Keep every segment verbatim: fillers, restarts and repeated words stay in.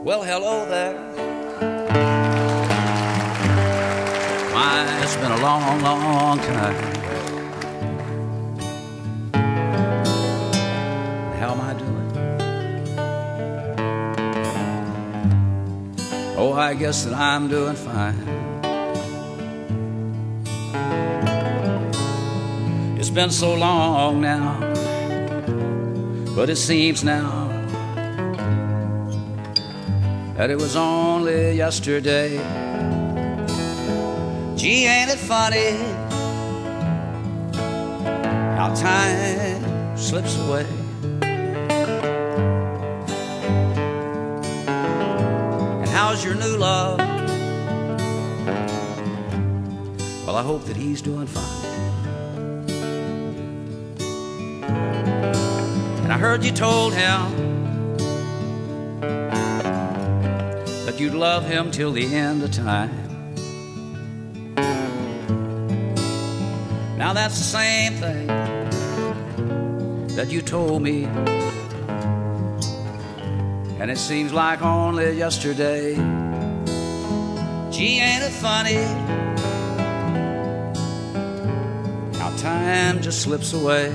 Well, hello there. My, it's been a long, long time. How am I doing? Oh, I guess that I'm doing fine. It's been so long now, but it seems now that it was only yesterday. Gee, ain't it funny how time slips away? And how's your new love? Well, I hope that he's doing fine. And I heard you told him that you'd love him till the end of time. Now that's the same thing that you told me, and it seems like only yesterday. Gee, ain't it funny how time just slips away?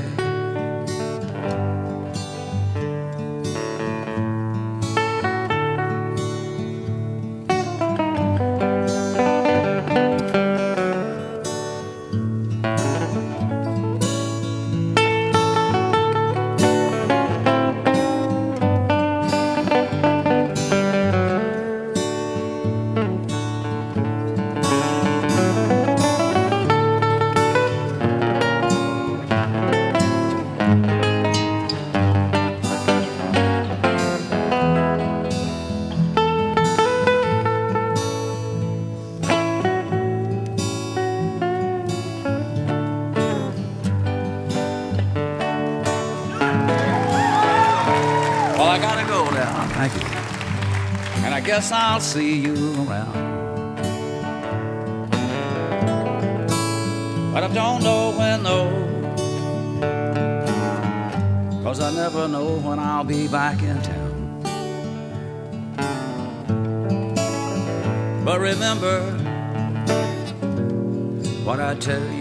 Well, I gotta go now, thank you. And I guess I'll see you around. But I don't know when, though, 'cause I never know when I'll be back in town. But remember what I tell you,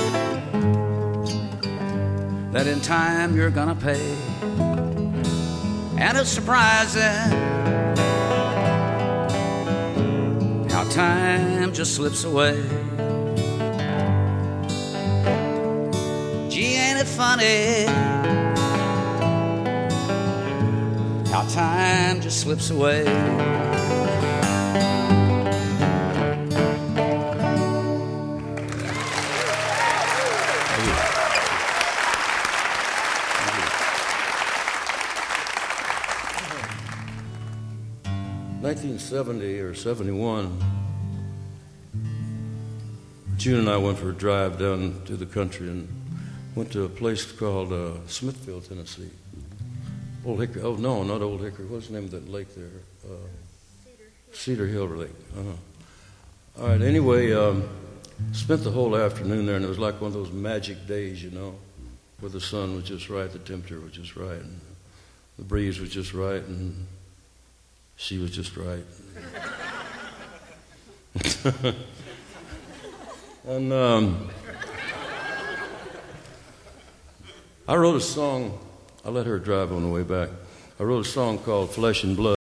that in time you're gonna pay. And it's surprising how time just slips away. Gee, ain't it funny how time just slips away? nineteen seventy or seventy-one, June and I went for a drive down to the country and went to a place called uh, Smithfield, Tennessee. Old Hickory. Oh, no, not Old Hickory. What's the name of that lake there? Uh, Cedar Hill. Cedar Hill Lake. Uh-huh. All right, anyway, um, spent the whole afternoon there, and it was like one of those magic days, you know, where the sun was just right, the temperature was just right, and the breeze was just right, and she was just right. And um, I wrote a song. I let her drive on the way back. I wrote a song called Flesh and Blood.